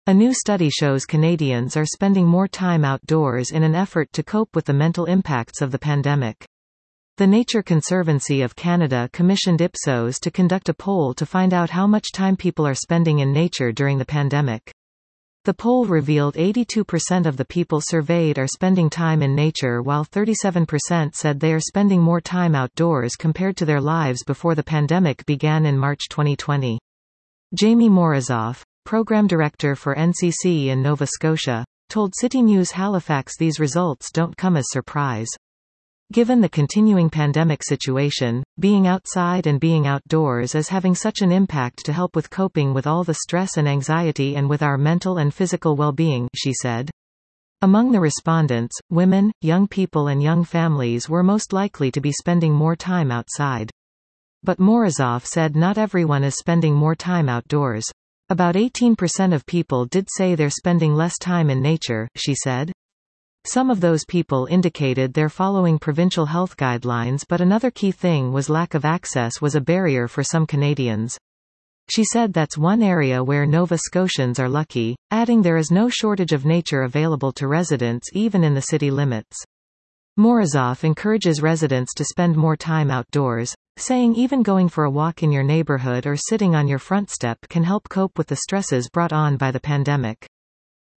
A new study shows Canadians are spending more time outdoors in an effort to cope with the mental impacts of the pandemic. The Nature Conservancy of Canada commissioned Ipsos to conduct a poll to find out how much time people are spending in nature during the pandemic. The poll revealed 82% of the people surveyed are spending time in nature, while 37% said they are spending more time outdoors compared to their lives before the pandemic began in March 2020. Jamie Morozov, Program Director for NCC in Nova Scotia, told City News Halifax these results don't come as surprise. Given the continuing pandemic situation, being outside and being outdoors is having such an impact to help with coping with all the stress and anxiety and with our mental and physical well-being, she said. Among the respondents, women, young people and young families were most likely to be spending more time outside. But Morozov said not everyone is spending more time outdoors. About 18% of people did say they're spending less time in nature, she said. Some of those people indicated they're following provincial health guidelines, but another key thing was lack of access was a barrier for some Canadians. She said that's one area where Nova Scotians are lucky, adding there is no shortage of nature available to residents even in the city limits. Morozov encourages residents to spend more time outdoors, saying even going for a walk in your neighborhood or sitting on your front step can help cope with the stresses brought on by the pandemic.